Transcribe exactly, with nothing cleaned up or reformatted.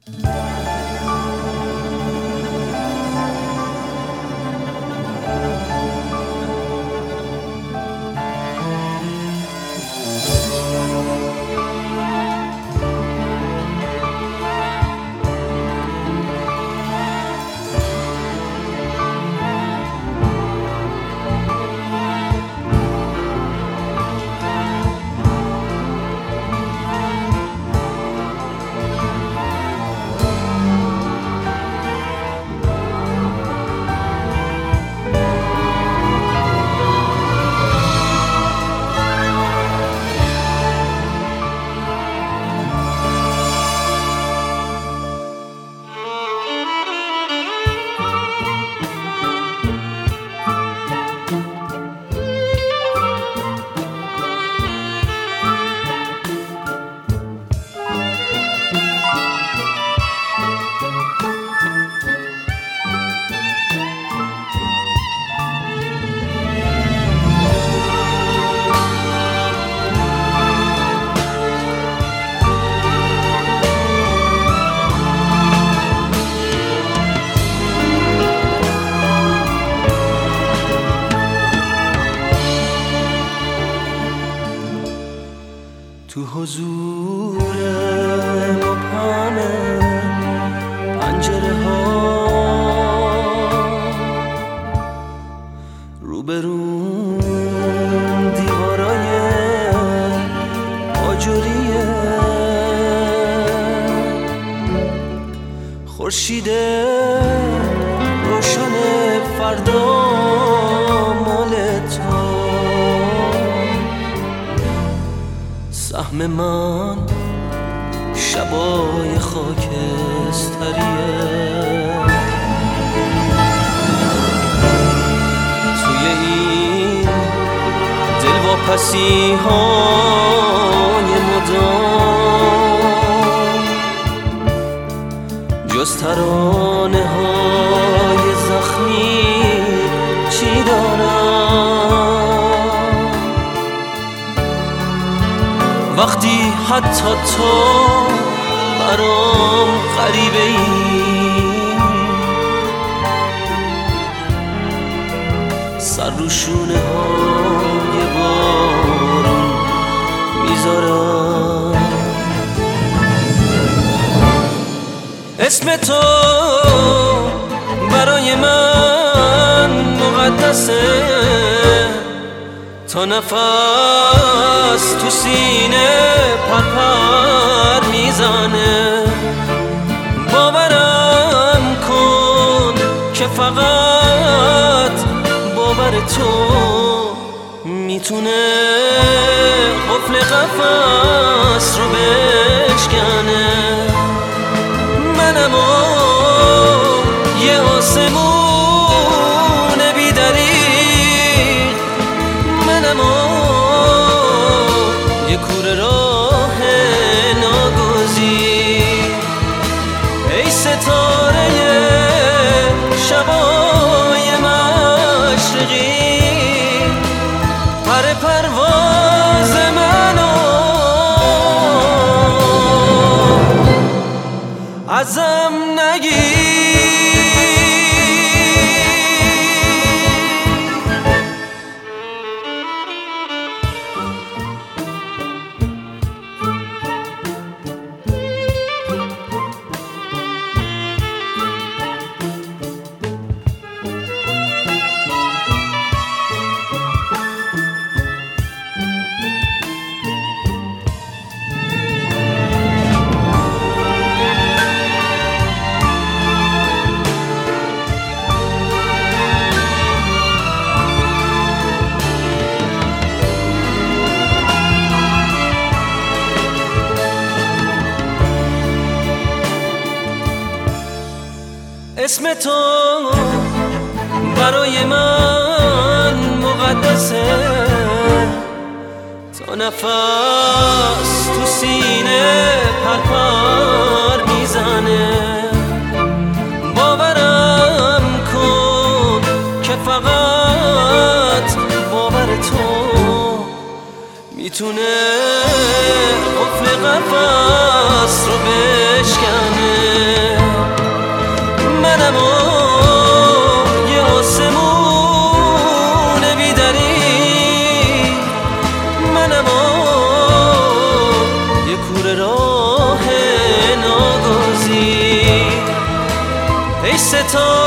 تو حضور مبهم پنجره ها روبرون دیوارای آجوریه، خورشید روشن فردا مال تو، سهم من شبای خاکستریه، توی این دلواپسی های مدام جز ترانه های زخمی چی دارم؟ وقتی حتی تو برام غریبه ای، سر رو شونه های بارون میذارم. اسم تو برای من مقدسه، تا نفس تو سینه پرپر میزنه. باورم کن که فقط باور تو میتونه قفل قفس رو بشکنه. منم و یه آسمون بی‌دریغ، منم و یه کوره راه ناگزیر. ای ستاره شبای مشرقی، پر پرواز منو ازم نگیر. اسم تو برای من مقدسه، تا نفس تو سینه پرپر میزنه. باورم کن که فقط باور تو میتونه قفل قفس رو بشکنه. ای ستاره